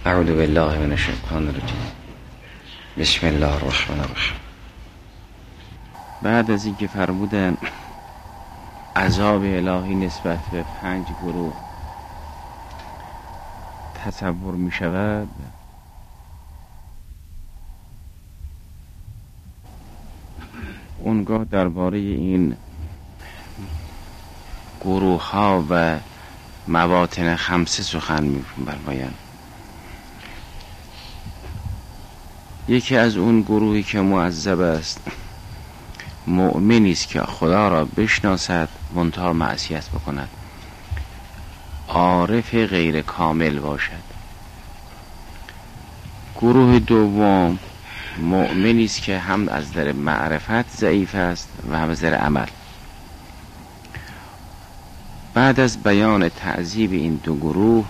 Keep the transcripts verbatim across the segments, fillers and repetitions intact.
اعوذ بالله من الشیطان الرجیم. بسم الله الرحمن الرحیم. بعد از اینکه فرمودن عذاب الهی نسبت به پنج گروه تصور می شود، اونگاه درباره این گروه ها و مواطن خمسه سخن می فرمایند. یکی از اون گروهی که معذب است مؤمنی است که خدا را بشناسد منتها معصیت بکند، عارف غیر کامل باشد. گروه دوم مؤمنی است که هم از در معرفت ضعیف است و هم از در عمل. بعد از بیان تعذیب این دو گروه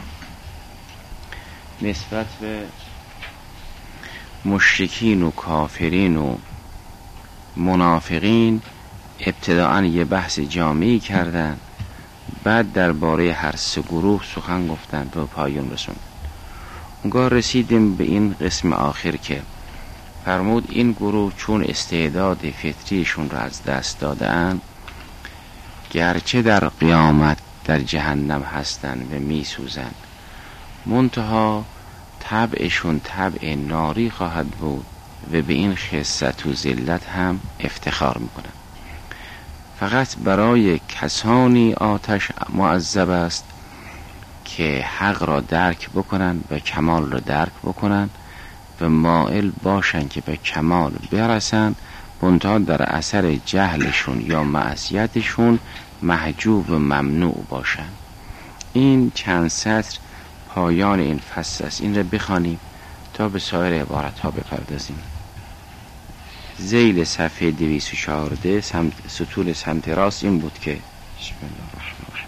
نسبت به مشرکین و کافرین و منافقین ابتداءً یه بحث جامعی کردن، بعد درباره هر سه گروه سخن گفتن به پایان رسوند. اونگاه رسیدیم به این قسم آخر که فرمود این گروه چون استعداد فطریشون را از دست دادن، گرچه در قیامت در جهنم هستن و می سوزن، منتها طبعشون طبع ناری خواهد بود و به این خست و ذلت هم افتخار میکنن. فقط برای کسانی آتش معذب است که حق را درک بکنن و کمال را درک بکنن و مائل باشن که به کمال برسن، منتها در اثر جهلشون یا معصیتشون محجوب و ممنوع باشن. این چند سطر پایان این فصل است. این را بخوانیم تا به سایر عبارت ها بپردازیم. ذیل صفحه دویست و چهارده سمت سطول سمت راست این بود که بسم الله الرحمن الرحیم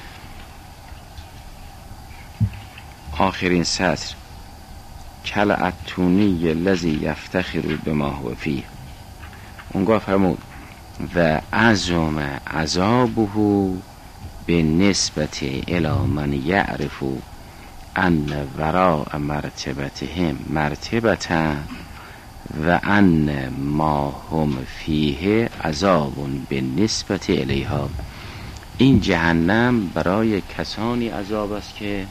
آخرین سطر کل اتونی لذی یفتخر بما هو فیه. اونگاه فرمود و عظم عذابه به نسبت الی من یعرف ان وراء مرتبتهم مرتبتا و ان ما هم فیه عذاب به نسبت الیها. این جهنم برای کسانی عذاب است که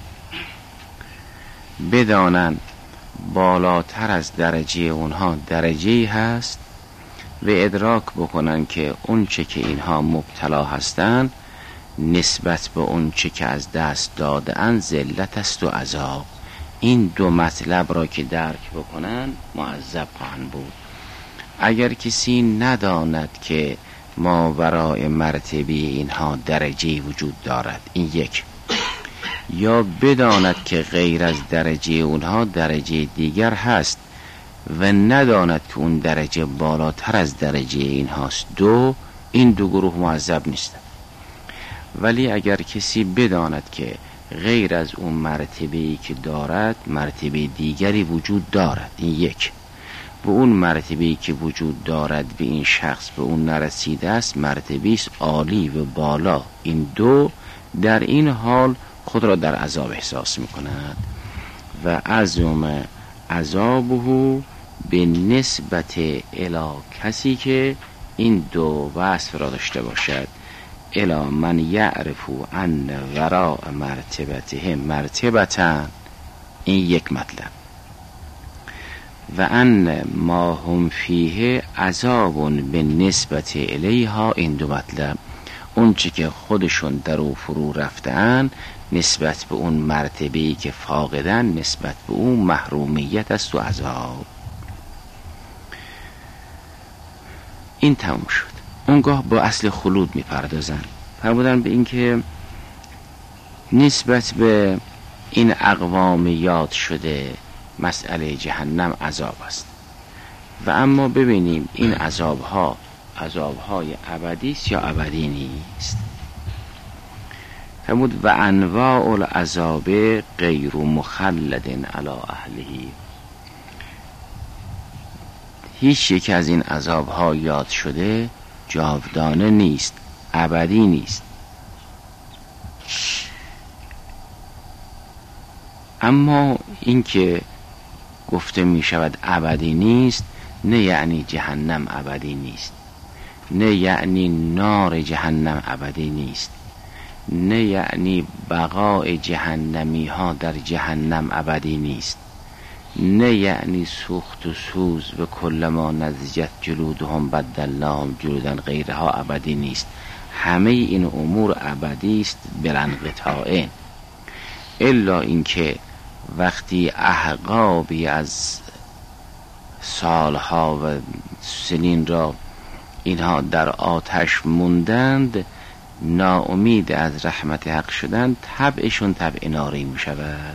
بدانن بالاتر از درجه اونها درجه‌ای هست و ادراک بکنن که اون چه که اینها مبتلا هستند نسبت به اون چه که از دست دادن ذلت است و عذاب. این دو مطلب را که درک بکنن معذب خواهند بود. اگر کسی نداند که ما ورای مرتبه اینها درجه وجود دارد، این یک، یا بداند که غیر از درجه اونها درجه دیگر هست و نداند که اون درجه بالاتر از درجه این هاست، دو، این دو گروه معذب نیستند. ولی اگر کسی بداند که غیر از اون مرتبه‌ای که دارد مرتبه دیگری وجود دارد، این یک، و اون مرتبه‌ای که وجود دارد به این شخص به اون نرسیده است مرتبه است عالی و بالا، این دو، در این حال خود را در عذاب احساس می‌کند. و عظم عذابه به نسبت الی کسی که این دو وصف را داشته باشد، الی من یعرف ان وراء مرتبته مرتبتا، این یک مطلب، و ان ما هم فیه عذاب به نسبت الیها، این دو مطلب. اون چی که خودشون در او فرو رفتن نسبت به اون مرتبه‌ای که فاقدن نسبت به اون محرومیت است و عذاب. این تموم شد. اونگاه با اصل خلود میپردازن. فرمودن به این که نسبت به این اقوام یاد شده مسئله جهنم عذاب است و اما ببینیم این عذابها عذابهای ابدی است یا ابدی نیست. فرمود و انواع العذاب غیر مخلد علی اهله. هیچ یک از این عذابها یاد شده جاودانه نیست، ابدی نیست. اما این که گفته می شود ابدی نیست، نه یعنی جهنم ابدی نیست، نه یعنی نار جهنم ابدی نیست، نه یعنی بقای جهنمی ها در جهنم ابدی نیست، نه یعنی سوخت و سوز و کل ما نضجت جلودهم بدلناهم جلودا غیرها ابدی نیست. همه این امور ابدی است بلا انقطاع، الا اینکه وقتی احقابی از سالها و سنین را اینها در آتش موندند، ناامید از رحمت حق شدند، طبعشون طبع ناری می شود.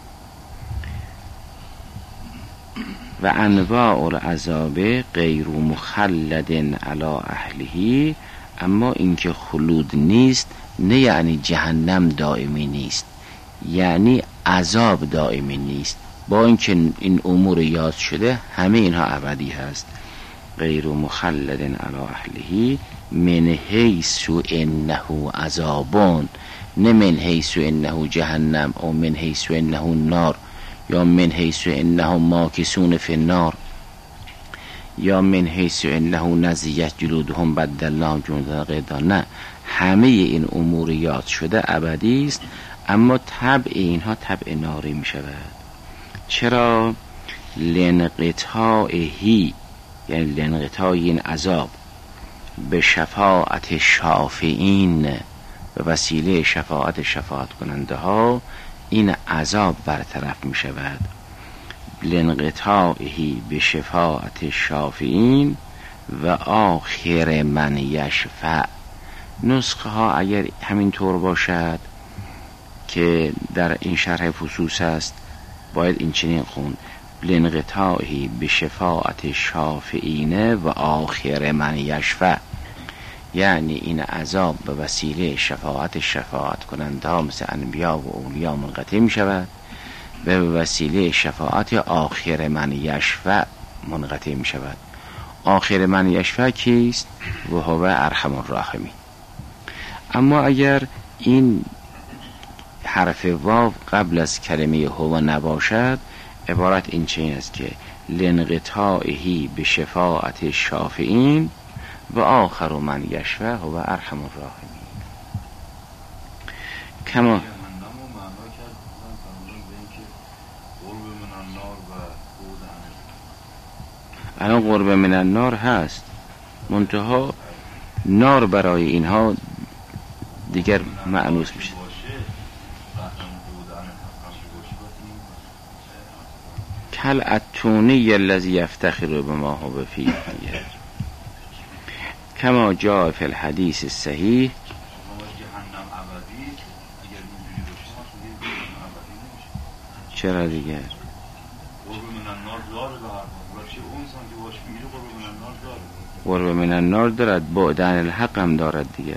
و انواع العذاب غیر مخلد علی اهله، اما اینکه خلود نیست نه یعنی جهنم دائمی نیست، یعنی عذاب دائمی نیست. با اینکه این امور یاد شده همه اینها ابدی هست. غیر مخلد علی اهله من حیث انه عذابون، نه من حیث انه جهنم او من حیث انه نار، یا من حیث انه ماکسون فی النار، یا من حیث انه نزیت جلودهم بدلناهم جلودا غیرها. نه، همه این امور یاد شده ابدی است، اما طبع اینها طبع ناری می شود. چرا؟ لانقطاعهی، یعنی لانقطاع این عذاب به شفاعت شافعین، به وسیله شفاعت شفاعت کننده ها این عذاب برطرف می شود. لانقطاعهی به شفاعت شافعین و آخر من یشفع. نسخه ها اگر همین طور باشد که در این شرح فصوص است، باید این چنین خوند: لانقطاعهی به شفاعت شافعین و آخر من یشفع، یعنی این عذاب به وسیله شفاعت شفاعت کننده ها مثل انبیا و اولیا منقطع می شود، به وسیله شفاعت آخر من یشفع منقطع می شود. آخر من یشفع کیست؟ و هو ارحم الراحمین. اما اگر این حرف واو قبل از کلمه هو نباشد، عبارت این چنین است که لانقطاعهی به شفاعت شافعین و آخر من یشفع هو ارحم الراحمین. کما الان قرب من النار هست، منتها نار برای اینها دیگر معنوس میشه. کل اتونی الذی یفتخر بما هو فیه، کما جاء فی الحدیث الصحیح. چرا دیگر؟ قرب من النار دارد، بعد عن الحق هم دارد دیگر.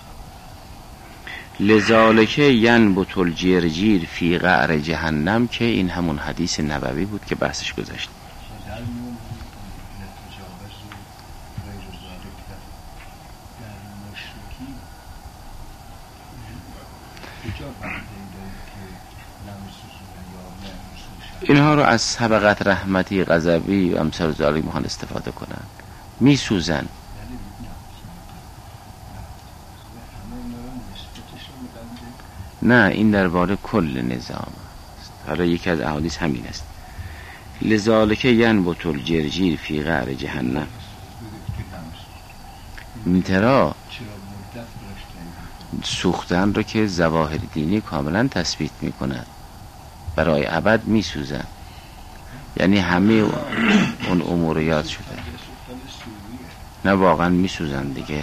لذالک ینبت الجرجیر فی قعر جهنم، که این همون حدیث نبوی بود که بحثش گذشت. اینها رو از سبقت رحمتی غضبی و امثال ذالک میخوان استفاده کنن، میسوزن. نه، این درباره کل نظام است. حالا یکی از احادیث همین است: لذالک ینبت الجرجیر فی قعر جهنم. منترا سوختن رو که ظواهر دینی کاملا تثبیت میکنن، برای ابد میسوزن، یعنی همه اون امور یاد شده. نه واقعا میسوزن دیگه.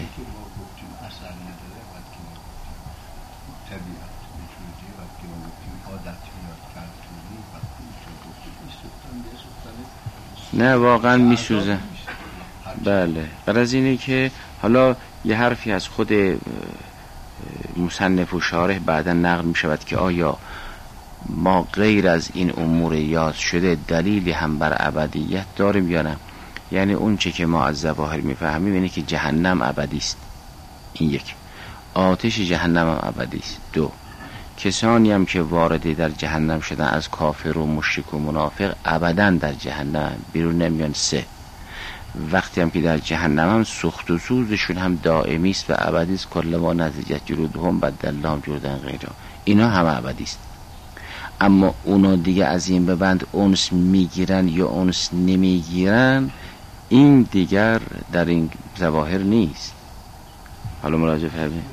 نه واقعا میسوزن. بله، غرض اینه که حالا یه حرفی از خود مصنف و شارح بعدا نقل می شود که آیا ما غیر از این امور یاد شده دلیلی هم بر ابدیت داریم یا نه؟ یعنی اون چه که ما از ظواهر میفهمیم اینه که جهنم ابدی است، این یک. آتش جهنم هم ابدی است، دو. کسانی هم که وارد در جهنم شدن از کافر و مشرک و منافق ابدا در جهنم بیرون نمیان. سه، وقتی هم که در جهنم هم سوخت و سوزشون هم دائمی است و ابدی است. کل ما نتیجت جلودهم بدلناهم جلودا غیرها، اینا هم ابدی است. اما اونا دیگه از این به بعد انس میگیرن یا انس نمیگیرن، این دیگر در این ظواهر نیست. حالا مراجعه فرمایید.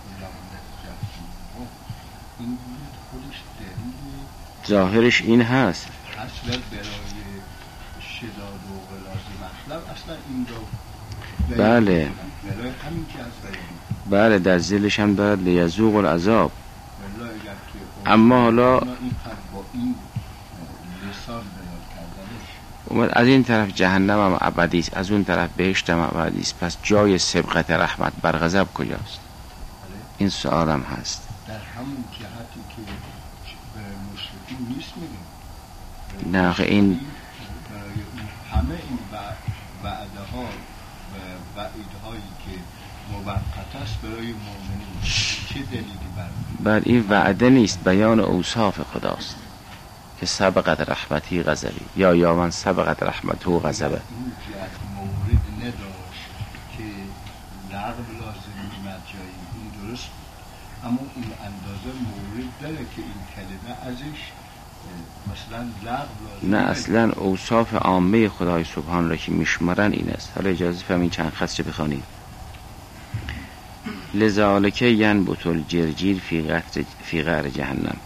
ظاهرش این هست. اصلا برای شداد و غلاظ مطلب اصلا این رو بله برای همین که از بله در ذیلش هم دارد لیذوق العذاب. اما حالا اومد از این طرف جهنم هم ابدی است، از اون طرف بهشت هم ابدی است، پس جای سبقت رحمت بر غضب کجاست؟ این سوال هم هست. در همون جهتی که مشرکین نیست میگیم. نه این همه این وعده ها و وعیدهایی که موقت است برای مؤمنین چه دلیلی برمی‌دارد؟ بر این وعده نیست، بیان اوصاف خداست که سبقت رحمتی غضبی یا یا من سبقت رحمته و غضبه. این جهت مورد نداشت که لغو لازم میمد جایی، این درست، اما این اندازه مورد داره که این کلمه ازش مثلا لغو لازم. نه اصلا اوصاف عامه خدای سبحان را که میشمارن این است. حالا اجازه فرمایید چند خط چه بخوانید. لذالک ینبت الجرجیر فی قطر فی قعر جهنم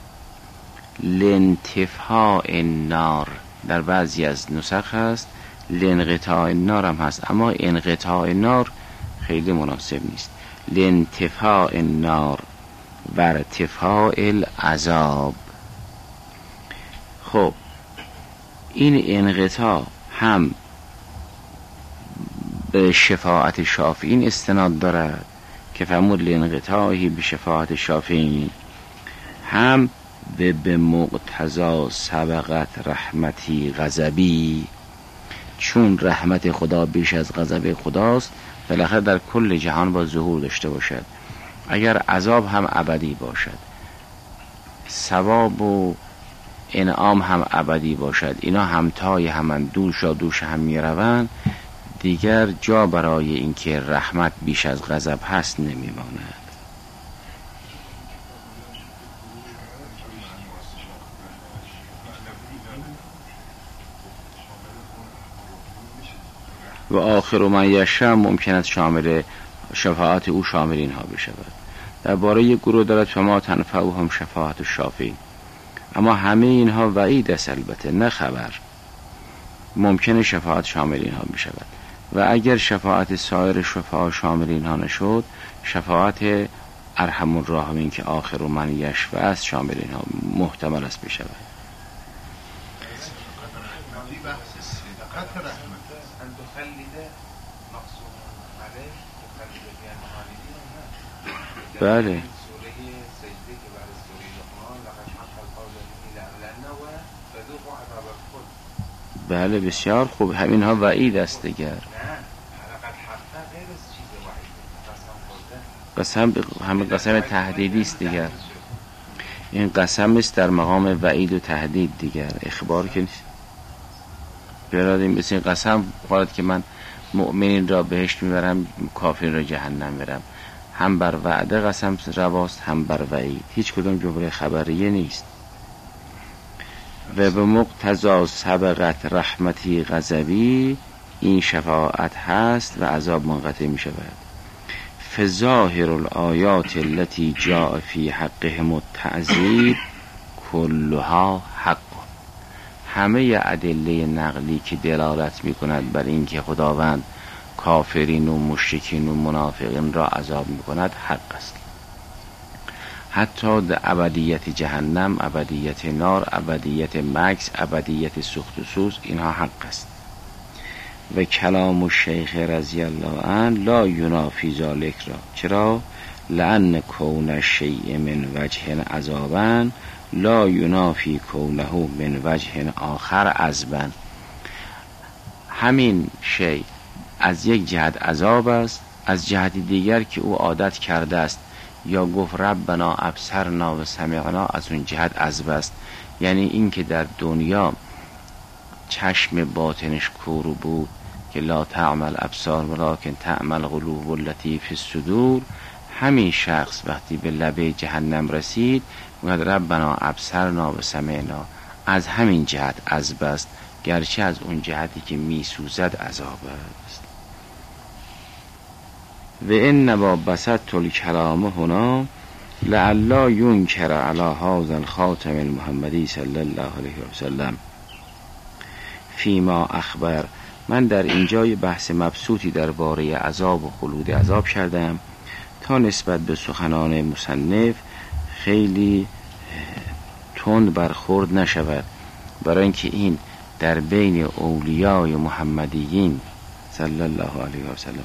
لانتفاء النار، در بعضی از نسخ هست لانقطاع النار هم هست، اما انقطاع النار خیلی مناسب نیست. لانتفاء النار و ارتفاع العذاب. خب این انقطاع هم به شفاعت شافعین استناد دارد که فرمود لانقطاعی به شفاعت شافعین، هم به به مقتضا سبقت رحمتی غضبی، چون رحمت خدا بیش از غضب خداست بالاخره در کل جهان با ظهور داشته باشد. اگر عذاب هم ابدی باشد، ثواب و انعام هم ابدی باشد، اینا همتای همن، دوش و دوش هم میروند، دیگر جا برای اینکه رحمت بیش از غضب هست نمیماند. و آخر من یشاء ممکن است شامل شفاعت او شامل اینها بشود. درباره یک گروه دارد فما تنفعهم شفاعت الشافعین، اما همه اینها وعید است، البته نه خبر. ممکن شفاعت شامل اینها بشود و اگر شفاعت سایر شفاعت شامل اینها نشد، شفاعت ارحم الراحمین که آخر من یشفع است شامل اینها محتمل است بشود. بله بله بسیار خوب، همین ها وعید است دیگر. قسم همه قسم تهدیدی است دیگر. این قسم است در مقام وعید و تهدید دیگر، اخبار که نیست. برادیم بسید قسم خواهد که من مؤمنین را بهشت میبرم، کافرین را جهنم میبرم. هم بر وعده قسم رواست، هم بر وعید. هیچ کدوم جمله خبریه نیست. و به مقتضا سبقت رحمتی غضبی، این شفاعت هست و عذاب منقطع می شود. فظاهر الآیات التي جاء فی حقهم التعذیب کلها حق. همه ادله نقلی که دلالت می کند بر اینکه خداوند کافرین و مشرکین و منافقین را عذاب می کند حق است. حتی در ابدیت جهنم، ابدیت نار، ابدیت مکث، ابدیت سوخت و سوز، اینها حق است. و کلام الشیخ رضی الله عنه لا ینافی ذلک را. چرا؟ لأن کون الشیء من وجه عذابا لا ینافی کونه من وجه آخر عذبا. همین شیء از یک جهت عذاب است، از جهت دیگر که او عادت کرده است یا گفت ربنا ابصرنا و سمعنا، از اون جهت عذب است. یعنی این که در دنیا چشم باطنش کور بود که لا تعمل ابصار ولکن تعمل قلوب التي فی الصدور، همین شخص وقتی به لبه جهنم رسید میگه ربنا ابصرنا و سمعنا، از همین جهت عذب است، گرچه از اون جهتی که میسوزد عذاب است. و ان با بسط الکلام هنا لعلا ینکر علی هذا الخاتم المحمدی صلی الله علیه و سلم فیما اخبر. من در اینجا بحث مبسوطی درباره عذاب و خلود عذاب کردم تا نسبت به سخنان مصنف خیلی تند برخورد نشود، برای اینکه این در بین اولیای محمدیین صلی الله علیه و سلم،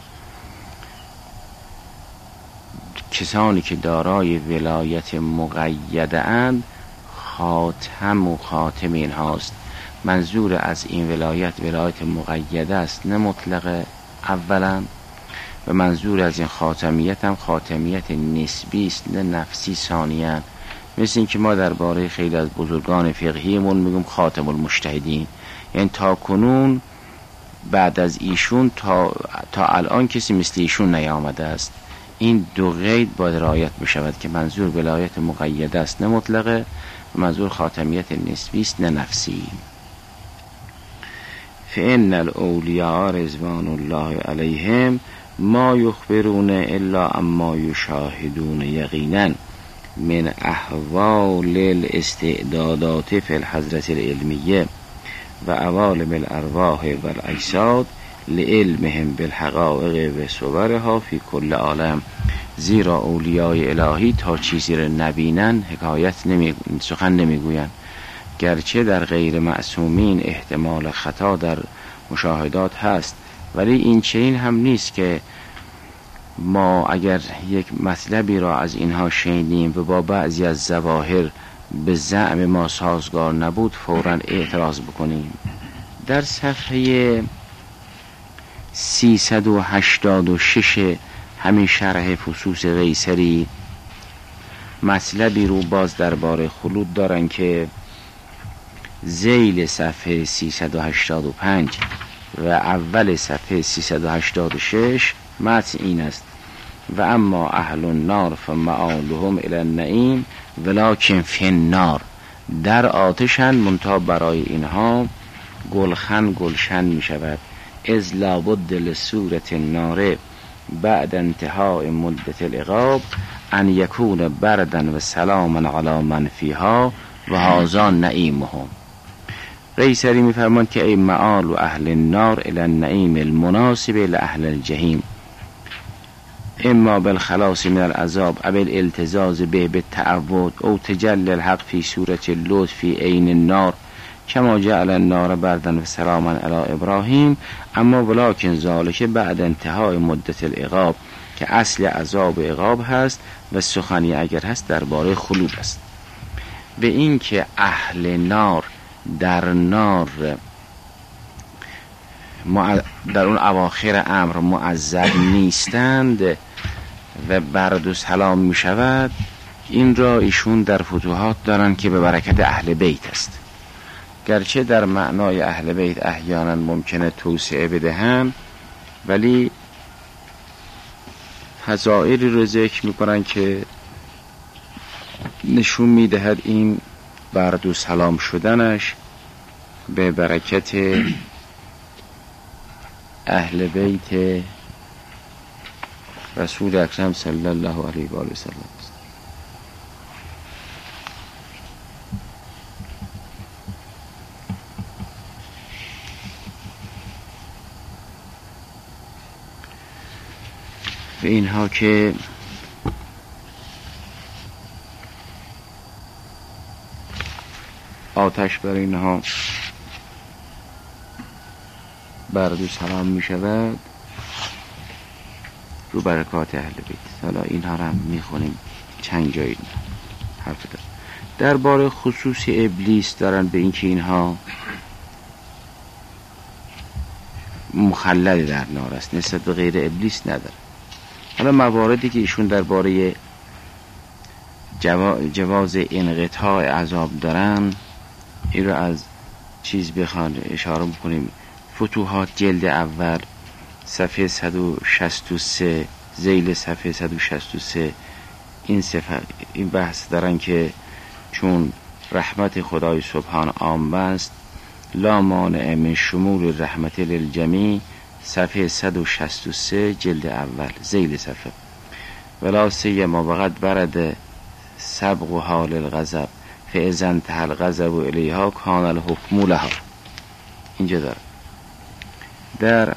کسانی که دارای ولایت مقیده اند، خاتم و خاتم این هاست. منظور از این ولایت ولایت مقیده است نه مطلق اولا، و منظور از این خاتمیت هم خاتمیت نسبی است نه نفسی ثانیا. مثل این که ما درباره خیلی از بزرگان فقهیمون میگم خاتم المجتهدین، یعنی تا کنون بعد از ایشون تا, تا الان کسی مثل ایشون نیامده است. این دو قید باید رعایت بشود که منظور ولایت مقیده است نه مطلقه، و منظور خاتمیت نسبی است نه نفسی. فإن الاولیاء رضوان الله علیهم ما یخبرون الا اما یشاهدون یقینا من احوال الاستعدادات فی الحضرة العلمیه و عوالم الارواح و الاجساد لعلمهم بالحقائق و صورها فی کل عالم. زیرا اولیای الهی تا چیزی را نبینن حکایت نمی... سخن نمیگویند، گرچه در غیر معصومین احتمال خطا در مشاهدات هست، ولی این چنین هم نیست که ما اگر یک مطلبی را از اینها شنیدیم و با بعضی از ظواهر به زعم ما سازگار نبود فوراً اعتراض بکنیم. در صفحه سیصد و هشتاد و شش همین شرح فصوص قیصری مطلبی رو باز درباره خلود دارن که ذیل صفحه سیصد و هشتاد و پنج و اول صفحه سیصد و هشتاد و شش متن این است: و اما اهل النار فمآلهم الی النعیم ولکن فی النار. در آتشند منتها برای اینها گلخن گلشن می شود. اذ لابد لصورة النار بعد انتهاء مدت العقاب ان یکون بردا و سلاما علی من فیها و هذا نعیمهم. قیصری میفرماند که ای معال و اهل النار الی النعیم المناسب لاهل الجحیم، اما بالخلاص من العذاب او الالتزاز به بالتعود او تجلی الحق فی صورت اللطف فی عین النار کما جعل النار بردا و سلاما علی ابراهیم. اما ولکن ذالک بعد انتهای مدت العقاب، که اصل عذاب و عقاب هست و سخنی اگر هست درباره خلود است. به این که اهل نار در نار در اون اواخر امر معذب نیستند و برد و سلام می شود، این را ایشون در فتوحات دارن که به برکت اهل بیت است. گرچه در معنای اهل بیت احیانا ممکنه توسعه بدهن، ولی فضائلی رو ذکر میکنن که نشون میدهد این برد و سلام شدنش به برکت اهل بیت رسول اکرم صلی الله علیه و آله و سلم است. به اینها که آتش بر اینها برد و سلام می شود رو برکات اهل بیت. حالا اینها را هم می خونیم چند جایی حرف دارم درباره خصوص ابلیس دارن به اینکه اینها مخلد در نار است، نسبت به غیر ابلیس نداره. حالا مواردی که ایشون درباره جواز انقطاع عذاب دارن، این رو از چیز بخوان اشاره بکنیم. فتوحات جلد اول صفحه صد و شصت و سه، ذیل صفحه صد و شصت و سه این صفحه این بحث دارن که چون رحمت خدای سبحان عام است، لا مانع من شمول رحمت للجمیع، صفحه صد و شصت و سه جلد اول ذیل صفحه. ولا سیما وقد برد سبق و حال الغضب فاذا انتهى الغضب الیها کان الحکم لها. اینجا داره. در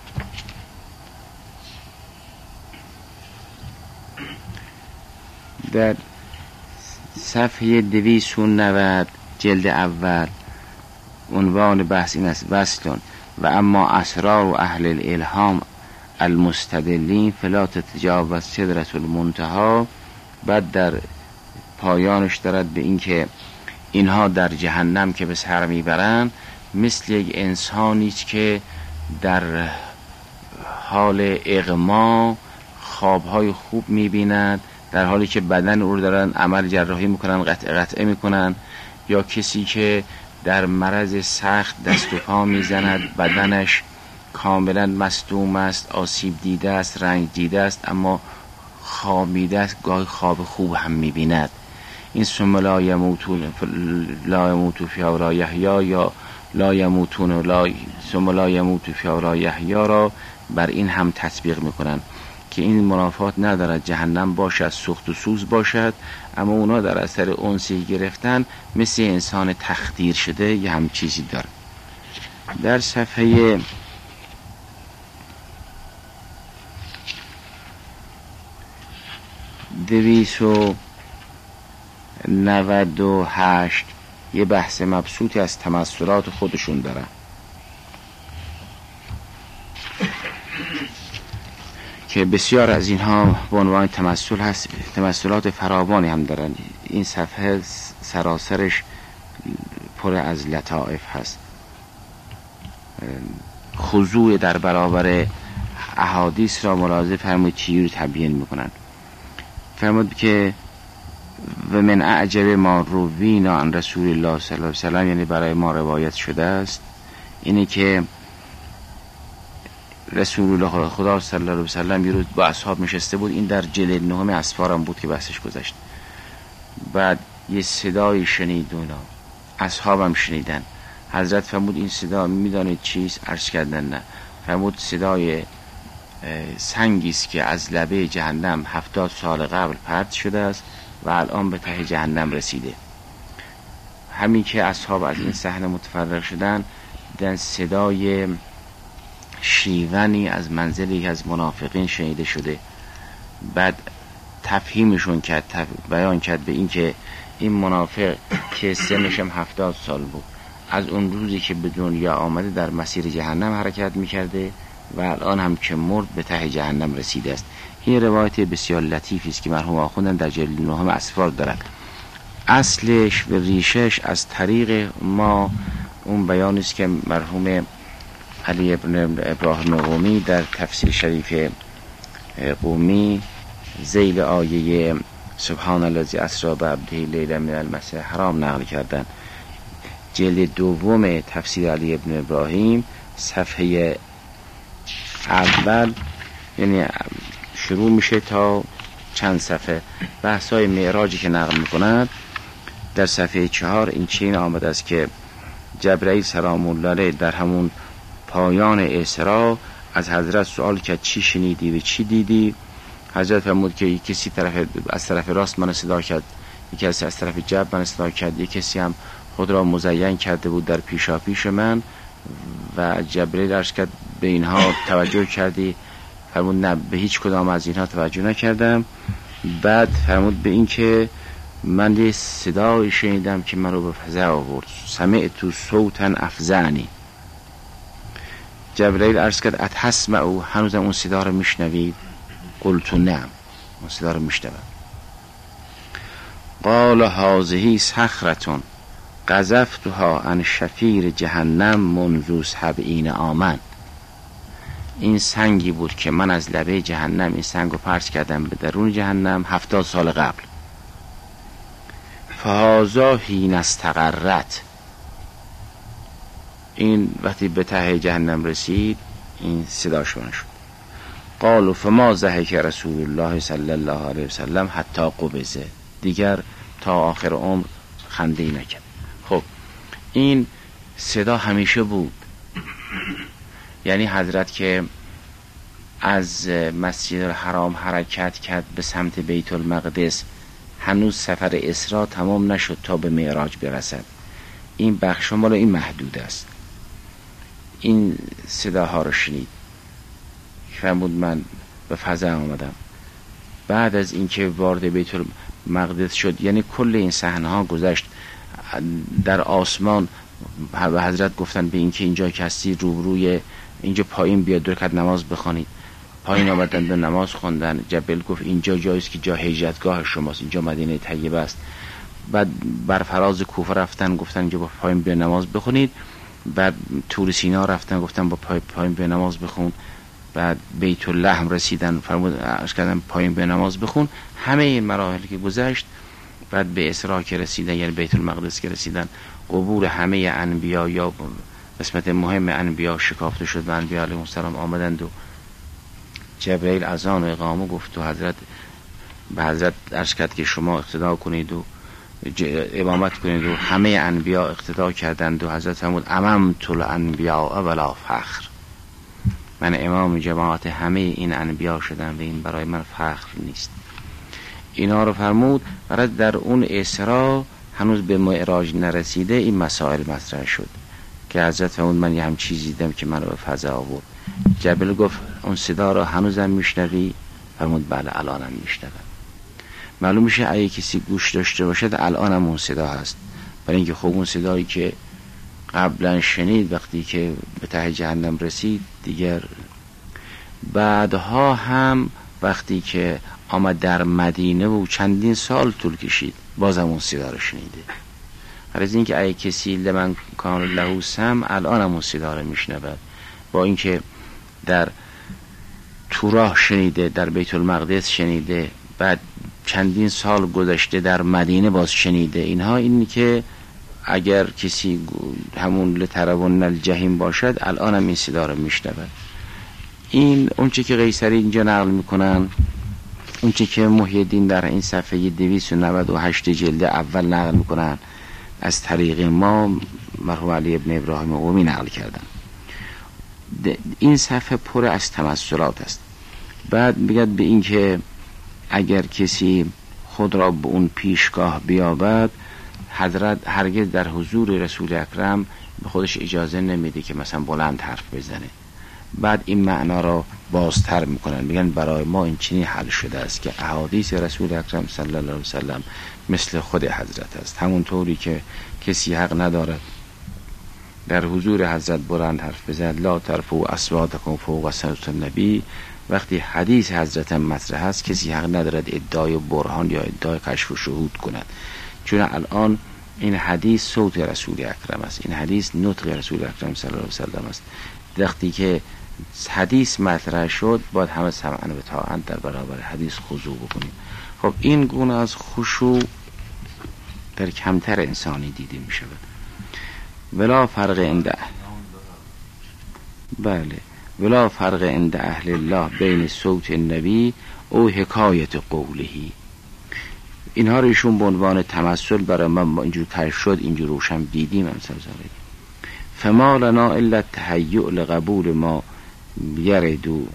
در صفحه دویست و نود جلد اول عنوان بحث این است: وصلون و اما اسرار و اهل الالهام المستدلین فلا تتجاوز سدرة المنتهی. بعد در پایانش دارد به این که اینها در جهنم که به سر میبرند مثل یک انسانی است که در حال اغما خوابهای خوب میبیند، در حالی که بدن او رو دارن عمل جراحی میکنن، قطع قطعه میکنن، یا کسی که در مرض سخت دست و پا میزند، بدنش کاملا مصدوم است، آسیب دیده است، رنج دیده است، اما خوابیده است، گاهی خواب خوب هم میبیند. این ثم لا یموتون لا یموتون فیها ولا یحیا یا لا یموتون و لا ثم لا یموتون فیها ولا یحیا را بر این هم تطبیق میکنن که این منافات ندارد جهنم باشد، سوخت و سوز باشد، اما اونا در اثر انسی گرفتن مثل انسان تخدیر شده یه هم چیزی داره. در صفحه دویست و نود و هشت یه بحث مبسوطی از تمثلات خودشون داره که بسیار از اینها به عنوان تمثل هست، تمثلات فراوانی هم دارن. این صفحه سراسرش پر از لطائف هست. خضوع در برابر احادیث را ملاحظه فرمود چی رو تبیین میکنن. فرمود که و من اعجب ما روینا عن رسول الله صلی الله علیه وسلم، یعنی برای ما روایت شده است، اینه که رسول الله خدا صلی الله علیه وسلم یه روز با اصحاب نشسته بود. این در جلد نهم اسفارم بود که بحثش گذشت. بعد یه صدایی شنید، اونا اصحابم شنیدن. حضرت فرمود این صدا میدانید چیست؟ عرض کردن نه. فرمود صدای سنگی است که از لبه جهنم هفتاد سال قبل پرت شده است و الان به ته جهنم رسیده. همین که اصحاب از این صحنه متفرق شدن، در صدای شیونی از منزلی از منافقین شنیده شده. بعد تفهیمشون کرد، تف... بیان کرد به این که این منافق که سنش هم هفتاد سال بود، از اون روزی که به دنیا آمده در مسیر جهنم حرکت میکرده و الان هم که مرد به ته جهنم رسیده است. این روایت بسیار لطیفی است که مرحوم آخوندن در جلد نهم اسفار دارد. اصلش و ریشش از طریق ما اون بیانی است که مرحوم علی ابن ابراهیم قومی در تفسیر شریف قومی ذیل آیه سبحان الذی اسری بعبده لیلا من المسجد الحرام نقل کردن. جلد دوم تفسیر علی ابن ابراهیم صفحه اول، یعنی شروع میشه تا چند صفحه بحثای معراجی که نقل میکنند. در صفحه چهار این چین آمده است که جبرئیل سلام الله علیه در همون پایان اسراء از حضرت سوال کرد چی شنیدی و چی دیدی؟ حضرت فرمود که یک کسی طرف از طرف راست من صدا کرد، یک کسی از طرف جب من صدا کرد، یک کسی هم خود را مزین کرده بود در پیشا پیش من. و جبرئیل عرض کرد به اینها توجه کردی؟ فرمود نه به هیچ کدام از اینها توجه نکردم. بعد فرمود به این که من یه صدایی شنیدم که من رو به فزع آورد، سمعت صوتا افزعنی. جبرئیل عرض کرد اتسمعوا، هنوزم اون صدا رو میشنوید؟ قلت نعم، اون صدا رو میشنوم. قال هذه صخرة قذفتها عن شفیر جهنم منذ سبعین عاما. این سنگی بود که من از لبه جهنم این سنگ رو پرت کردم به درون جهنم هفتاد سال قبل. فهازا حین استقرت، این وقتی به ته جهنم رسید این صداش بلند شد. قالوا فما ضحک رسول الله صلی الله علیه وسلم حتی قبضه، دیگر تا آخر عمر خنده ای نکرد. خب این صدا همیشه بود، یعنی حضرت که از مسجد الحرام حرکت کرد به سمت بیت المقدس، هنوز سفر اسرا تمام نشد تا به معراج برسد. این بخش مال این محدود است. این صداها رو شنید، فرمود من به فضا آمدم. بعد از اینکه وارد بیت المقدس شد، یعنی کل این صحنه ها گذشت در آسمان، به حضرت گفتن به اینکه اینجا که هستی روبروی اینجا پایین بیاد دو رکعت نماز بخوانید. پایین آمدن و نماز خوندن. جبل گفت اینجا جایی است که جا هجرتگاه شماست، اینجا مدینه طیبه است. بعد بر فراز کوفه رفتن، گفتن اینجا با پایین بیا نماز بخونید. بعد طور سینا رفتن، گفتن با پای پایین بیا نماز بخون. بعد بیت اللحم رسیدن، فرمود عرض کردن پایین بیا نماز بخون. همه این مراحلی که گذشت، بعد به اسراء که رسیدن، یعنی بیت المقدس که رسیدن، قبور همه انبیا یا قسمت مهم انبیا شکافته شد و انبیا علیهم السلام آمدند و جبرئیل اذان و اقامه گفت و حضرت به حضرت عرض کرد که شما اقتدا کنید و امامت کنید و همه انبیا اقتدا کردند و حضرت فرمود اممت الانبیاء ولا فخر، من امام جماعت همه این انبیا شدم و این برای من فخر نیست. اینا رو فرمود. برای در اون اسراء هنوز به معراج نرسیده این مسائل مطرح شد که حضرت فرمود من یه هم چیزی دیدم که من رو به فضا آورد. جبل گفت اون صدا رو هنوزم میشنوی؟ فرمود بله الانم میشنوم. معلوم میشه اگه کسی گوش داشته باشد الانم اون صدا هست، برای اینکه خب اون صدایی که قبلا شنید وقتی که به ته جهنم رسید دیگر بعدها هم وقتی که آمد در مدینه و چندین سال طول کشید بازم اون صدا رو شنیده. از اینکه اگه کسی لمن کان له سمع الانم اون صدا رو میشنود، با اینکه در توراه شنیده، در بیت المقدس شنیده، بعد چندین سال گذشته در مدینه باز شنیده. اینها این که اگر کسی همون لترون الجحیم باشد الان هم این صدا رو میشنود. این اونچه که قیصری اینجا نقل میکنن، اونچه که محی الدین در این صفحه دویست و نود و هشت جلد اول نقل میکنن از طریق ما مرحوم علی ابن ابراهیم قمی نقل کردن. این صفحه پر از تمثلات است. بعد میگه به این که اگر کسی خود را به اون پیشگاه بیابد، حضرت هرگز در حضور رسول اکرم به خودش اجازه نمیده که مثلا بلند حرف بزنه. بعد این معنا را بازتر میکنن، میگن برای ما این چنین حل شده است که احادیث رسول اکرم صلی الله علیه وسلم مثل خود حضرت است، همون طوری که کسی حق ندارد در حضور حضرت بلند حرف بزند. لا ترفعوا اصواتکم فوق صوت النبی، وقتی حدیث حضرت مطرح است کسی حق ندارد ادعای برهان یا ادعای کشف و شهود کند، چون الان این حدیث صوت رسول اکرم است، این حدیث نطق رسول اکرم صلی الله علیه وسلم است. وقتی که حدیث مطرح شد باید همه سمعن و طاعن در برابر حدیث خضوع بکنیم. خب این گونه از خشوع در کمتر انسانی دیده می شود. ولا فرق عند بله ولا فرق عند اهل الله بین صوت النبی او حکایت قولهی. اینها رو ایشون به عنوان تمثل برای من اینجور کشف شد، اینجور روشن دیدیم. مثلا فما لنا الا تهیؤ لقبول ما یردو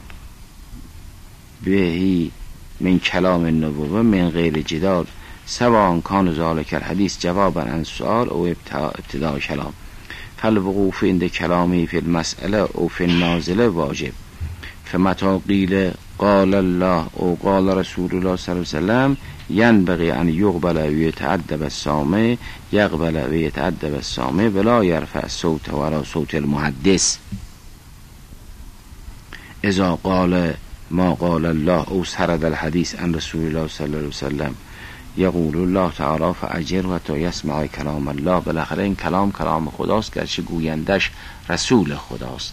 بهی من کلام النبوه من غیر جدال سواء کان ذلک الحدیث جوابا عن سؤال او ابتداء کلام فالوقوف عند کلامی فی المسئله او فی النازله واجب. فمتى قیل قال الله او قال رسول الله صلی الله علیه وسلم ینبغی ان یقبل و یتأدب السامع یقبل و یتأدب السامع ولا یرفع صوت ولا صوت المحدث. اذا قال ما قال الله او سرد الحدیث عن رسول الله صلی الله علیه وسلم یقول الله تعالی فاجر و تا یسمع کلام الله. بالاخره این کلام کلام خداست، گرچه گویندش رسول خداست.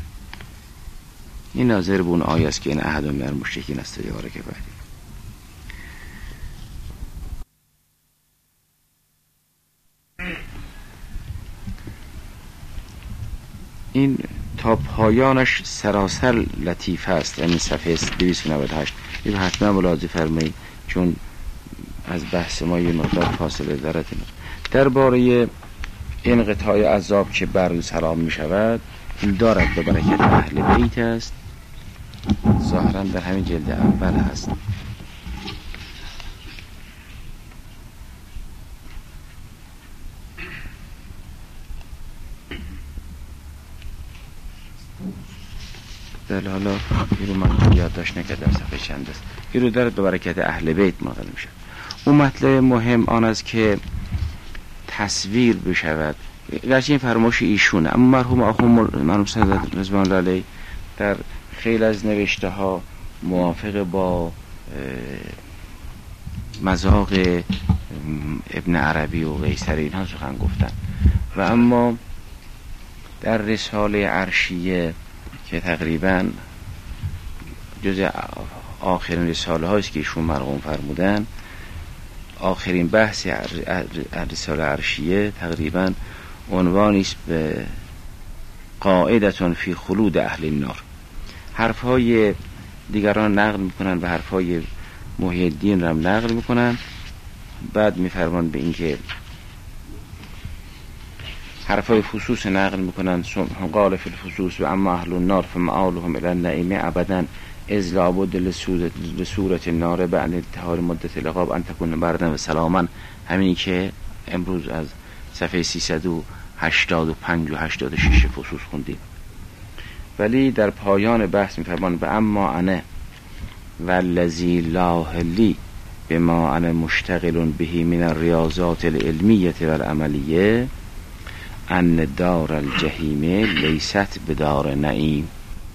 این ناظر به اون آیه است که این احد من المشرکین استجارک بعد این تا پایانش سراسر لطیف هست. یعنی صفحه دویست و نود و هشت این حتما ملاحظه فرمایید، چون از بحث ما یه مقدار فاصله دارد. درباره انقطاع عذاب که بر سلام می شود، این دارد به برکت اهل بیت است، ظاهرا در همین جلد اول هست. در حالا این رو من یادداشت نکردم صفحه چند است. این رو دارد به برکت اهل بیت نازل می شود. اون مطلب مهم آن است که تصویر بشود، گرچه این فرمایش ایشونه، اما مرحوم آخوند مرحوم سعادت رضوان الله علیه در خیلی از نوشته ها موافق با مذاق ابن عربی و قیصری اینها سخن گفتن. و اما در رساله عرشیه که تقریبا جز آخرین رساله هایست که ایشون مرقوم فرمودن، آخرین بحث رساله عرشیه تقریبا عنوانیست به قاعدتون فی خلود اهل النار. حرفهای دیگران نقل میکنن و حرفهای محی الدین را نقل میکنن، بعد میفرمان به اینکه حرفای فصوص نقل میکنن، قال فی الفصوص و اما اهل النار فمآلهم الی النعیم ابدا اذ لابد لصورت النار بعد انتهاء مدت العقاب ان تکون بردا و سلاما، همینی که امروز از صفحه سیصد و هشتاد و پنج و هشتاد و شش فصوص خوندیم. ولی در پایان بحث میفرمان به اما انا والذی لا لی بما انا مشتغل به من الریاضات العلمیه والعملیه ان دار الجحیم لیست بدار نعیم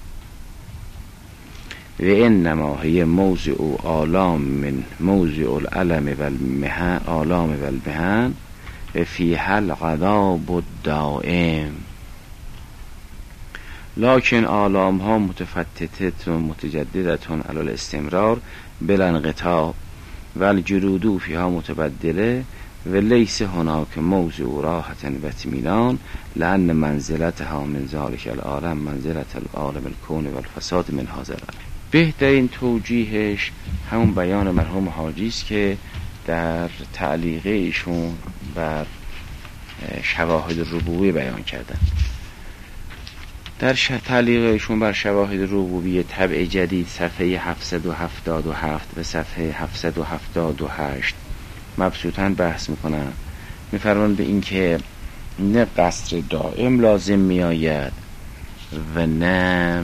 و انما هی موضع آلام من موضع العلم والمهن آلام والمهن و فیها العذاب الدائم لکن آلام ها متفتتت و متجددتون علی الاستمرار بلا انقطاع و الجلود فیها متبدله و لیس هناک موضع راحت و اطمینان لأن منزلتها من ذلک العالم منزلت العالم الکون و الفساد من هذا العالم. بهترین توجیهش همون بیان مرحوم حاجی است که در تعلیقه ایشون بر شواهد ربوبیه بیان کردن. در تعلیقه ایشون بر شواهد ربوبیه طبع جدید صفحه هفتصد و هفتاد و هفت و صفحه هفتصد و هفتاد و هشت مبسوطاً بحث میکنن، میفرمان به این که نه قصر دائم لازم میآید و نه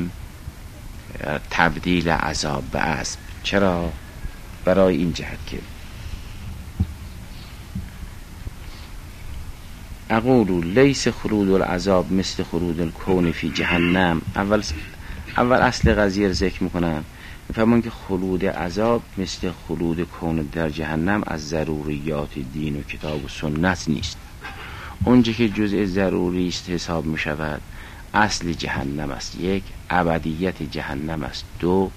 تبدیل عذاب به اسب. چرا؟ برای این جهت که اقول لیس خلود العذاب مثل خلود الکون فی جهنم. اول اول اصل قضیه رو ذکر میکنن، میفهمون که خلود عذاب مثل خلود کون در جهنم از ضروریات دین و کتاب و سنت نیست. اونجا که جزء ضروری است حساب میشود اصل جهنم است، یک ابدیت جهنم است، دو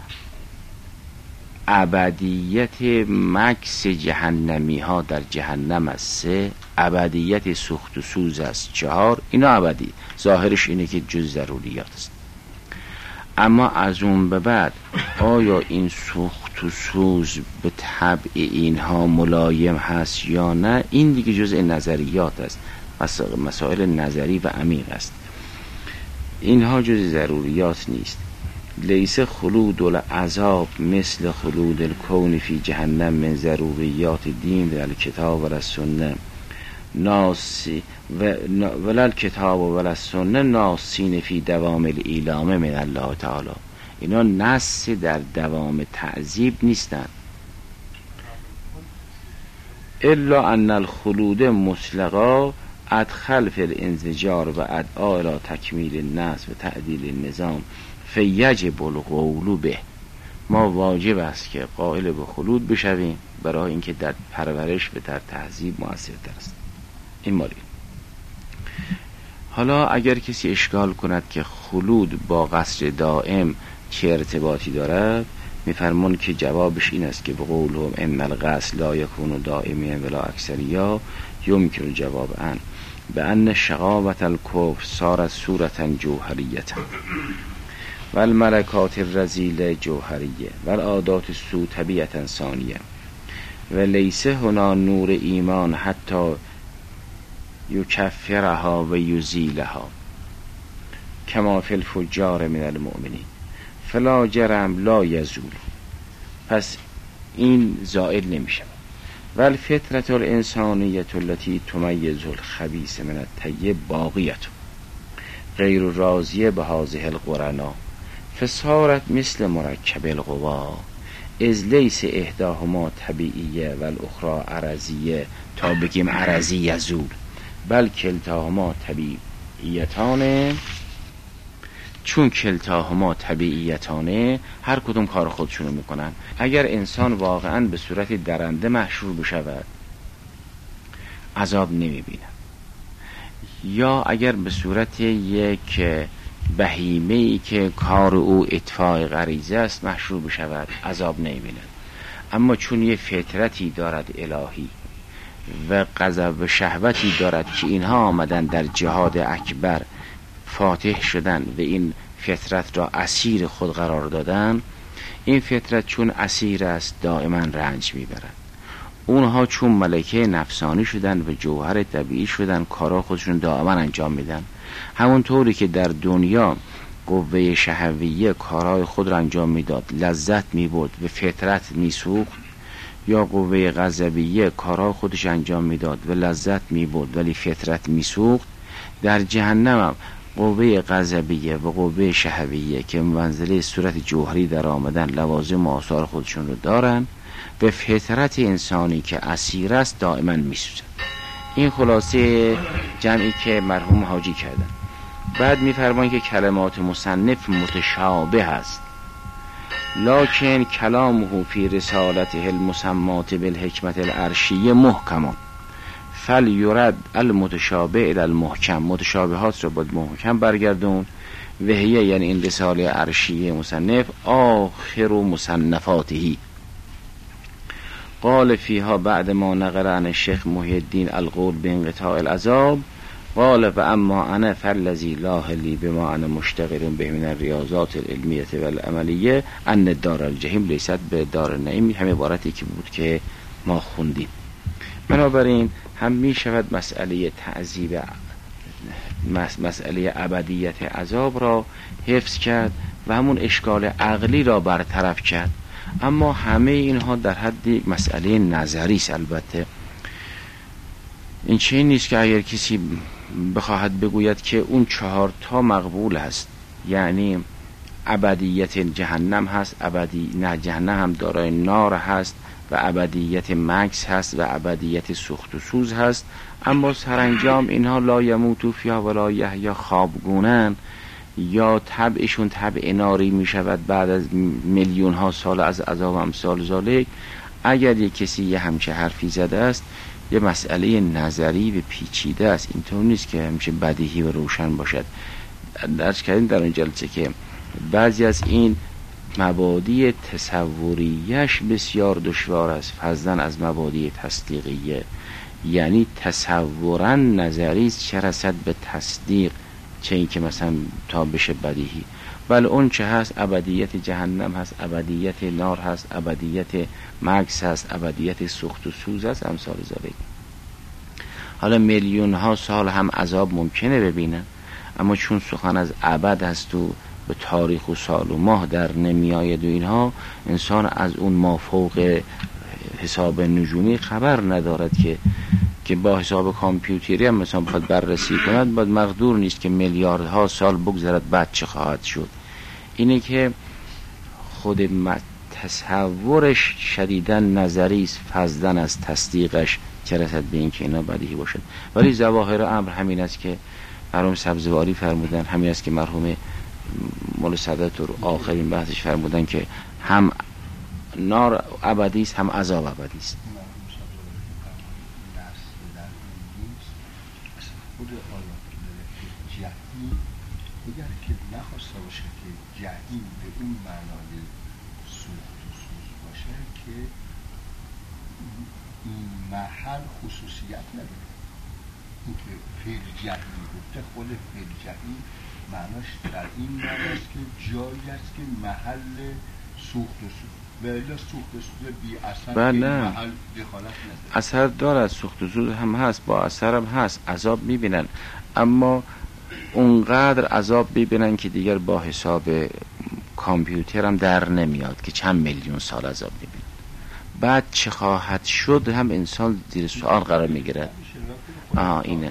ابدیت مکس جهنمی ها در جهنم است، سه ابدیت سوخت و سوز است، چهار اینا ابدی. ظاهرش اینه که جز ضروریات است. اما از اون به بعد آیا این سوخت و سوز به طبع اینها ملایم هست یا نه، این دیگه جزء نظریات است، مسائل نظری و عمیق است. اینها جز ضروریات نیست. لیس خلود العذاب مثل خلود الکون فی جهنم من ضروریات دین و الکتاب و السنه ناسی ولا الکتاب و ولا السنه ناسین فی دوام الایلام من الله تعالی. اینا نص در دوام تعذیب نیستند. الا ان الخلود مطلقا ادخل فی الانزجار و ادعا الی تکمیل الناس و تعدیل النظام فیجب القول به. ما واجب است که قائل به خلود بشویم برای اینکه در پرورش و در تهذیب مؤثرتر است. این مالی. حالا اگر کسی اشکال کند که خلود با قصر دائم چه ارتباطی دارد، میفرمون که جوابش این است که به قولهم ان القصر لا یکون دائما ولا اکثریا یمکن الجواب عن به ان شقاوت الکفر صارت صورتا جوهریتا و الملکات الرذیله جوهریه و العادات السوء طبیعتا ثانیه و لیس هنا نور ایمان حتی یکفرها و یزیلها کما فی الفجار من المؤمنین فلا جرم لا یزول. پس این زائل نمیشه. و الفطرة الانسانیة التي تمیز الخبیث من الطیب باقیت غیر راضیه به هذه القرنا فصارت مثل مرکب القوا اذ لیس احداهما طبیعیه و الاخرى عرضیه تا بگیم عرضی یزول بل کلتاهما طبیعیتانه. چون کلتاهما طبیعیتانه هر کدوم کار خودشونو میکنن. اگر انسان واقعا به صورت درنده محشور بشود عذاب نمیبیند، یا اگر به صورت یک بهیمه‌ای که کار او اطفاء غریزه است محشور بشود عذاب نمیبیند. اما چون یه فطرتی دارد الهی و غضب و شهوتی دارد که اینها آمدن در جهاد اکبر فاتح شدن و این فطرت را اسیر خود قرار دادن، این فطرت چون اسیر است دائما رنج میبرد. اونها چون ملکه نفسانی شدن و جوهر طبیعی شدن کارا خودشون دائما انجام میدن. همونطوری که در دنیا قوه شهویه کارهای خود را انجام میداد لذت میبرد و فطرت میسوخت، یا قوه غضبیه کارهای خودش انجام میداد و لذت میبرد ولی فطرت میسوخت، در جهنم هم قوه غضبیه و قوه شهویه که منزله صورت جوهری در آمدن لوازم و آثار خودشون رو دارن و فطرت انسانی که اسیر است دائما میسوزن. این خلاصه جمعی که مرحوم حاجی کردن. بعد میفرمایند که کلمات مصنف متشابه است، لکن کلامه فی رسالته المسمات بالحکمت العرشیه محکمان فلیرد المتشابه الی المحکم. متشابهات را باید محکم برگردون. وهیه یعنی این رساله عرشیه مصنف آخر مصنفاته. قال فیها بعد ما نقل عن الشیخ محی الدین القول بانقطاع العذاب قال و اما انا فالذی لا لی بما انا مشتغل به من الریاضات العلمیه و العملیه ان دار الجحیم لیست به دار النعیم. همه عبارتی که بود که ما خوندیم. بنابراین هم می شود مسئله تعذیب مسئله ابدیت عذاب را حفظ کرد و همون اشکال عقلی را برطرف کرد. اما همه اینها در حد مسئله نظری است. البته این چه نیست که اگر کسی بخواهد بگوید که اون چهار تا مقبول است، یعنی ابدیت جهنم هست، ابدی نه جهنم هم دارای نار هست و ابدیت مکث هست و ابدیت سوخت و سوز هست، اما سرانجام اینها لا یموتو فیها ولا یحیا خوابگونن یا طبعشون طبع ناری می شود بعد از میلیون ها سال از عذاب امثال ذالک. اگر یک کسی یه همچه حرفی زده است یه مسئله نظری و پیچیده است، اینطور نیست که همیشه بدیهی و روشن باشد. درس کردیم در اون جلسه که بعضی از این مبادی تصوریش بسیار دشوار است فضلا از مبادی تصدیقیه. یعنی تصورا نظری چه رسد به تصدیق، چه این که مثلا تا بشه بدیهی. بل اون چه هست ابدیت جهنم هست، ابدیت نار هست، ابدیت مکث هست، ابدیت سوخت و سوز هست، امثال ذالک. حالا میلیون ها سال هم عذاب ممکنه ببینن، اما چون سخن از ابد هست و به تاریخ و سال و ماه در نمی آید و اینها، انسان از اون مافوق حساب نجومی خبر ندارد که که با حساب کامپیوتری هم مثلا بخواد بررسی کند باید مقدور نیست که میلیاردها سال بگذرد بعد چه خواهد شد. اینه که خود تصورش شدیداً نظری است فضلاً از تصدیقش چه رسد به این که اینا بدیهی باشد. ولی ظواهر امر همین است که مرحوم سبزواری فرمودن، همین است که مرحوم مولا سعادت رو آخرین بحثش فرمودن که هم نار ابدی است هم عذاب ابدی است. خود آیات داره که جهنم اگر که نخواسته باشه که جهنم به اون معنای سوخت و سوز باشه که این محل خصوصیت نداره. این که فیل جهیم گفته، خود فیل جهیم معناش در این معنی است که جایی است که محل سوخت و سوز و الا سوخت و سوز بی اثر که محل دخالت نداره. اثر دارد، سوخت و سوز هم هست، با اثر هم هست، عذاب میبینن، اما اونقدر عذاب میبینن که دیگر با حساب کامپیوتر هم در نمیاد که چند میلیون سال عذاب میبینن. بعد چه خواهد شد هم انسان زیر سوال قرار میگیره. آه اینه.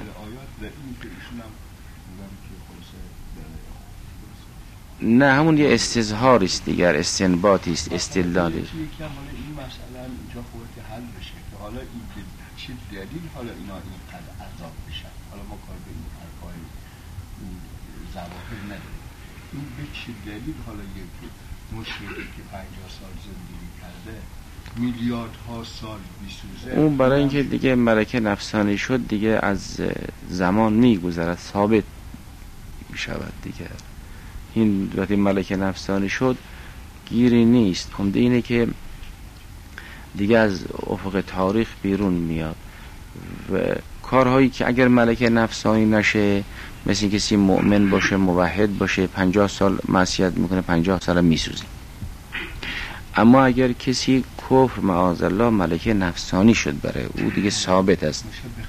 نه همون یه استظهاری است دیگر، استنباطی است، استدلالی است. این مسئله اینجا خوبه که حل بشه که حالا این به چه دلیل حالا اینا اینقدر عذاب بشن. حالا ما کار به این حرفای ظواهر نداریم. این به چه دلیل حالا یک مشرکی که پنجاه سال زندگی کرده میلیاردها سال بیسوزه، اون برای اینکه دیگه ملکه نفسانی شد دیگه از زمان میگذرد، ثابت میشود دیگه. این وقتی ملکه نفسانی شد گیری نیست. عمده اینه که دیگه از افق تاریخ بیرون میاد و کارهایی که اگر ملکه نفسانی نشه، مثل کسی مؤمن باشه، موحد باشه، پنجاه سال معصیت میکنه، پنجاه سال میسوزه. اما اگر کسی کفر معاذ الله ملکه نفسانی شد برای او دیگه ثابت است.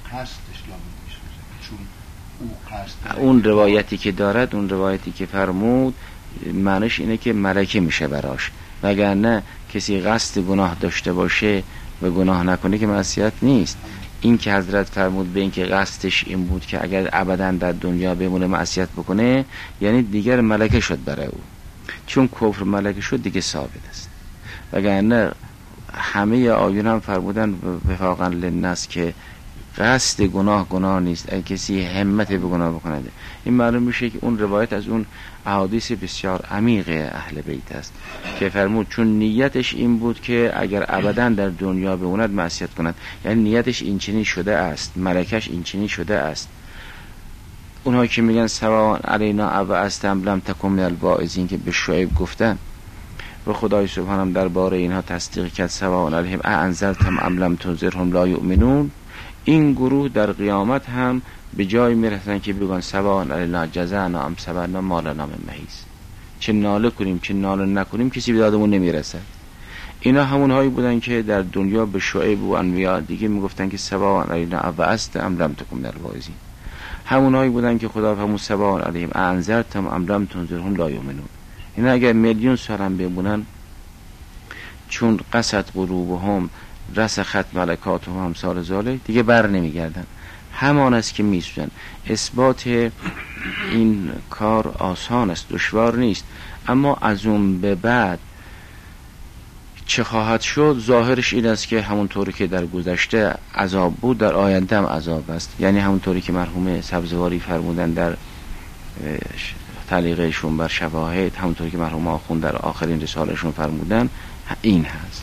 اون روایتی که دارد، اون روایتی که فرمود معنیش اینه که ملکه میشه براش، وگرنه کسی قصد گناه داشته باشه و گناه نکنه که معصیت نیست. این که حضرت فرمود به این که قصدش این بود که اگر ابدا در دنیا بمونه معصیت بکنه، یعنی دیگر ملکه شد برای او. چون کفر ملکه شد دیگه ثابت است. وگرنه همه آیون هم فرمودن وفاقا للناس که قصد گناه گناه نیست، اگه کسی همت به گناه بکنه. این معلوم میشه که اون روایت از اون احادیث بسیار عمیق اهل بیت است که فرمود چون نیتش این بود که اگر ابدا در دنیا بموند معصیت کند، یعنی نیتش این چنین شده است، ملکش این چنین شده است. اونها که میگن سواء علینا ابعثتم لم تکن من الواعظین که به شعیب گفتن و خدای سبحانم درباره اینها تصدیق کرد سواء علیهم اانذرتم ام لم تنذرهم لا یؤمنون، این گروه در قیامت هم به جای میرسن که بگن سواء علینا جزعنا ام صبرنا ما لنا من محیص، چه ناله کنیم چه ناله نکنیم کسی به دادمون نمیرسد. اینا همون هایی بودن که در دنیا به شعیب و انبیا دیگه میگفتن که سواء علینا ابعثت ام لم تکن من الواعظین. همون هایی بودن که خدا فرمود سواء علیهم انذرتم ام لم تنذرهم لا یؤمنون. اینا اگر میلیون سال هم بمونن، چون قصد قلوبهم رسخت ملکاتهم امثال ذالک، دیگه بر نمیگردن، همان است که میسوزن. اثبات این کار آسان است، دشوار نیست، اما از اون به بعد چه خواهد شد ظاهرش این است که همونطوری که در گذشته عذاب بود در آینده هم عذاب است. یعنی همونطوری که مرحوم سبزواری فرمودن در تعلیقشون بر شواهد، همونطوری که مرحوم آخوند در آخرین رسالهشون فرمودن، این هست.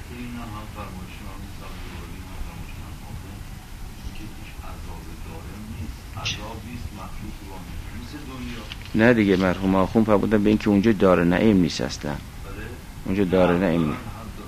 نه دیگه مرحوم آخوند فرمودن به اینکه اونجا دار نعیم نیست اصلا. اونجا دار نعیم نیست،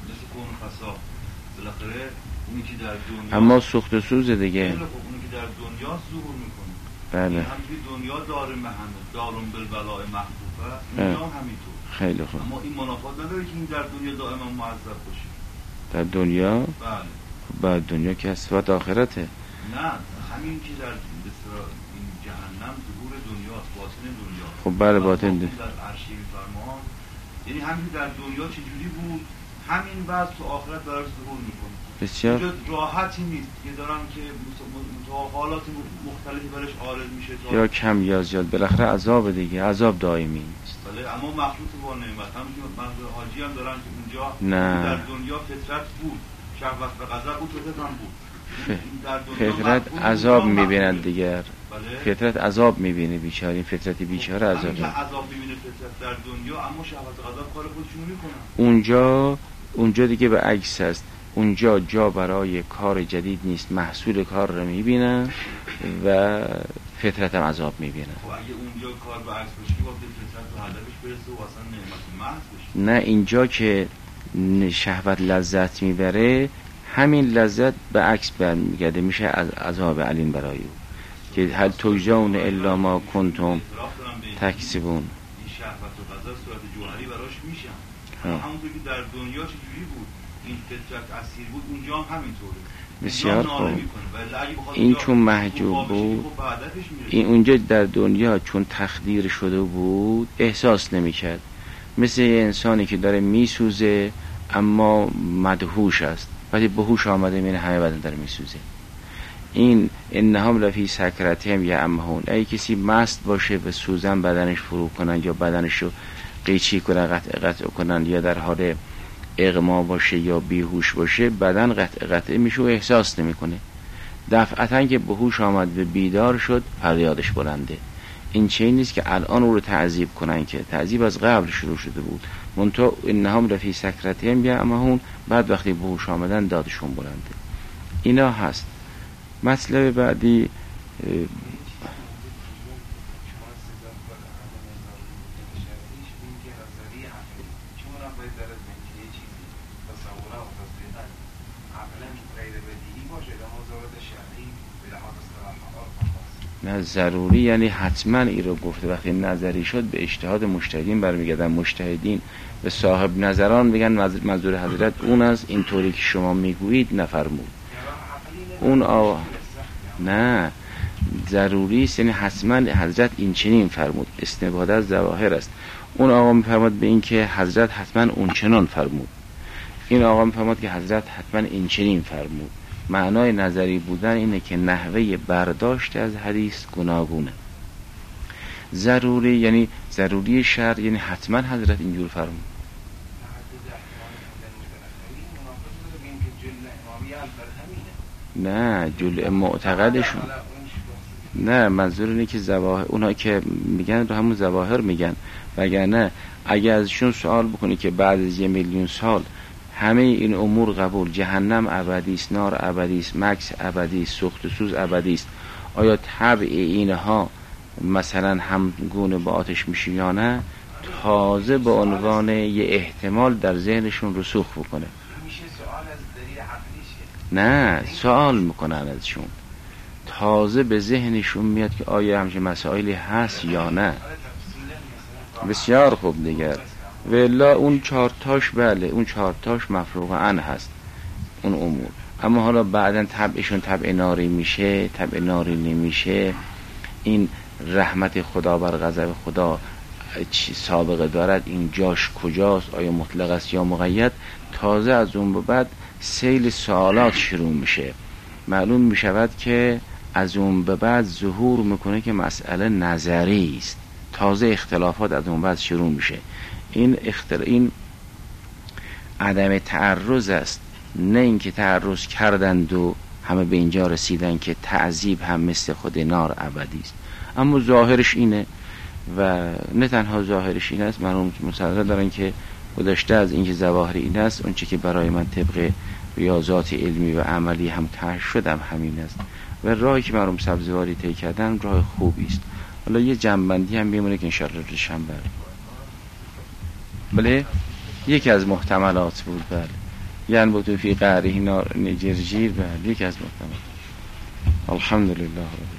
اما سوخت و سوز دیگه. اونی که در دنیا ظهور میکنه، بله، همین دنیا داره مهنه دارون بالبلاء محبوبه، اونجا همینطور. خیلی خوب. اما این منافات نداره که این در دنیا دائما معذب باشه. در دنیا؟ بله. بعد دنیا که صفت آخرته. نه، همین که در این جهنم ظهور دنیاست، باطن دنیا. خب بله باطن دنیا. در عرشی میفرمان، یعنی همین در دنیا چجوری بود، همین بعد تو آخرت براش ظهور میکنه. بسیار راحتی نیست که دارن که حالات مختلفی برش عارض میشه، یا کم یا زیاد، بالاخره عذاب دیگه، عذاب دائمی است. بله، اما مخلوط با نعمت. هم که منظور حاجی هم دارن که اونجا نه. در دنیا فطرت بود، شهوت و غضب بود، فطرت هم بود. ف... فطرت عذاب میبیند دیگر. بله؟ فطرت عذاب میبینه بیچاره، این فطرت بیچاره عذاب میبینه. عذاب میبینه فطرت در دنیا، اما شهوت و غضب کار خودشونو میکنن. اونجا اونجا دیگه به عکس است. اونجا جا برای کار جدید نیست، محصول کار رو میبینن و فطرت هم عذاب میبینن. خب اگه اونجا کار به عکس باشه وقتی فطرت به هدفش برسه و اصلا نعمت محض بشه. نه، اینجا که شهوت لذت میبره، همین لذت به عکس برمیگرده، میشه از عذاب علیم برای او. که هل تجزون الا ما کنتم تکسبون. این شهوت و غضب صورت جوهری براش میشن. همونطور که در دنیا چجوری بود این فطرت اسیر بود، اونجا هم همینطوره. بسیار خوب. این چون محجوب بود، این اونجا در دنیا چون تخدیر شده بود احساس نمی‌کرد. مثل یه انسانی که داره میسوزه اما مدهوش است، ولی به هوش آمده می‌بینه همه بدن داره میسوزه. این انهم لفی سکرتهم یعمهون. ای کسی مست باشه و سوزن بدنش فرو کنن یا بدنشو قیچی کنن، قطع قطع کنن، یا در حال اغما باشه یا بیهوش باشه، بدن قطع قطع میشه و احساس نمیکنه. دفعتا که به هوش آمد و بیدار شد فریادش بلنده. این چه نیست که الان او رو تعذیب کنن، که تعذیب از قبل شروع شده بود. منتها انهم لفی سکرتهم یعمهون، بعد وقتی به هوش آمدن دادشون بلنده. اینا هست. مطلب بعدی نه ضروری، یعنی حتما این رو گفته. وقتی نظری شد به اجتهاد مجتهدین برمیگردن. مجتهدین به صاحب نظران میگن منظور حضرت اون است، اینطوری که شما میگویید نفرمود. اون آ... نه ضروری است، یعنی حتما حضرت این چنین فرمود. استنباط از ظواهر است. اون آقا میفرماد به این که حضرت حتما اون چنان فرمود. این آقا میفرماد که حضرت حتما این چنین فرمود. معنای نظری بودن اینه که نحوه برداشت از حدیث گوناگونه. ضروری یعنی ضروری شرع، یعنی حتما حضرت اینجور فرمود. نه جل معتقدشون، نه منظور اینه که زواهر اونا که میگن رو همون زواهر میگن. وگرنه اگه ازشون سوال بکنی که بعد از یه میلیون سال همه این امور قبول، جهنم ابدی است، نار ابدی است، مکث ابدی است، سوخت و سوز ابدی است، آیا طبع اینها مثلا همگونه با آتش میشه یا نه؟ تازه به عنوان یه احتمال در ذهنشون رسوخ بکنه. نه سوال میکنن ازشون، تازه به ذهنشون میاد که آیا همچین مسائلی هست یا نه. بسیار خوب دیگر. ولا اون چهارتاش بله، اون چهارتاش مفروغ عن هست اون امور. اما حالا بعداً طبعشون طبع ناری میشه، طبع ناری نمیشه، این رحمت خدا بر غضب خدا چی سابقه دارد، این جاش کجاست، آیا مطلق است یا مقید، تازه از اون به بعد سیل سوالات شروع میشه. معلوم میشود که از اون به بعد ظهور میکنه که مسئله نظری است. تازه اختلافات از اون بعد شروع میشه. این اختر... این عدم تعرض است، نه اینکه تعرض کردند و همه به اینجا رسیدن که تعذیب هم مثل خود نار ابدی است. اما ظاهرش اینه و نه تنها ظاهرش این است، من مصدق دارن که گذشته از اینکه ظواهر این است، اون چه که برای من طبق ریاضات علمی و عملی هم کشف شدم همین است و راهی که مرحوم سبزواری طی کردن راه خوبی است. حالا یه جنبندی هم میمونه که انشاءالله شنبه بله یکی از محتملات بود. بله یعنی بود فی قعره نار جرجیر، بله یکی از محتملات. الحمدلله.